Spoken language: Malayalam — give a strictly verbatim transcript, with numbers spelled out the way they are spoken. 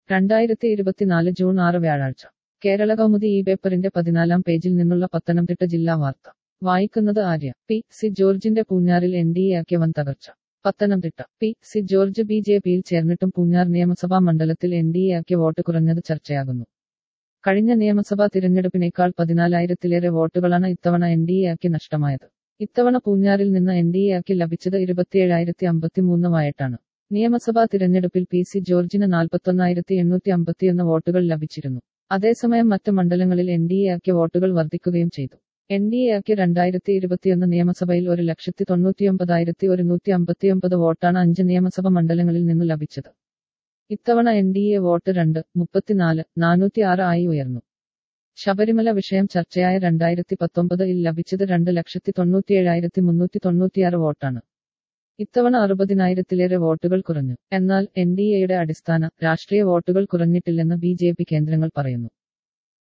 രണ്ടായിരത്തി ഇരുപത്തിനാല് ജൂൺ ആറ് വ്യാഴാഴ്ച കേരള കൗമുദി ഈ പേപ്പറിന്റെ പതിനാലാം പേജിൽ നിന്നുള്ള പത്തനംതിട്ട ജില്ലാ വാർത്ത വായിക്കുന്നത് ആര്യ. പി സി ജോർജിന്റെ പൂഞ്ഞാറിൽ എൻ ഡി എ ആക്കിയ വൻ തകർച്ച. പത്തനംതിട്ട. P C George B J പിയിൽ ചേർന്നിട്ടും പൂഞ്ഞാർ നിയമസഭാ മണ്ഡലത്തിൽ എൻ ഡി എ ആക്കിയ വോട്ട് കുറഞ്ഞത് ചർച്ചയാകുന്നു. കഴിഞ്ഞ നിയമസഭാ തിരഞ്ഞെടുപ്പിനേക്കാൾ പതിനാലായിരത്തിലേറെ വോട്ടുകളാണ് ഇത്തവണ എൻ ഡി എ ആക്കി നഷ്ടമായത്. ഇത്തവണ പൂഞ്ഞാറിൽ നിന്ന് എൻ ഡി എ ആക്കി ലഭിച്ചത് ഇരുപത്തിയേഴായിരത്തി അമ്പത്തിമൂന്ന് വായിട്ടാണ്. നിയമസഭാ തിരഞ്ഞെടുപ്പിൽ പി സി ജോർജിന് നാൽപ്പത്തൊന്നായിരത്തി എണ്ണൂറ്റി അമ്പത്തിയൊന്ന് വോട്ടുകൾ ലഭിച്ചിരുന്നു. അതേസമയം മറ്റ് മണ്ഡലങ്ങളിൽ എൻ ഡി എ ആക്കിയ വോട്ടുകൾ വർദ്ധിക്കുകയും ചെയ്തു. എൻ ഡി എ ആക്കി രണ്ടായിരത്തി ഇരുപത്തിയൊന്ന് നിയമസഭയിൽ ഒരു ലക്ഷത്തി തൊണ്ണൂറ്റിയൊമ്പതായിരത്തി ഒരുന്നൂറ്റി അമ്പത്തിയൊമ്പത് വോട്ടാണ് അഞ്ച് നിയമസഭ മണ്ഡലങ്ങളിൽ നിന്നു ലഭിച്ചത്. ഇത്തവണ എൻ ഡി എ വോട്ട് രണ്ട് മുപ്പത്തിനാല് നാനൂറ്റി ആറ് ആയി ഉയർന്നു. ശബരിമല വിഷയം ചർച്ചയായ രണ്ടായിരത്തി പത്തൊമ്പതിൽ ലഭിച്ചത് രണ്ട് ലക്ഷത്തി തൊണ്ണൂറ്റിയേഴായിരത്തി മുന്നൂറ്റി തൊണ്ണൂറ്റിയാറ് വോട്ടാണ്. ഇത്തവണ അറുപതിനായിരത്തിലേറെ വോട്ടുകൾ കുറഞ്ഞു. എന്നാൽ എൻ ഡി എയുടെ അടിസ്ഥാന രാഷ്ട്രീയ വോട്ടുകൾ കുറഞ്ഞിട്ടില്ലെന്ന് ബി ജെ പി കേന്ദ്രങ്ങൾ പറയുന്നു.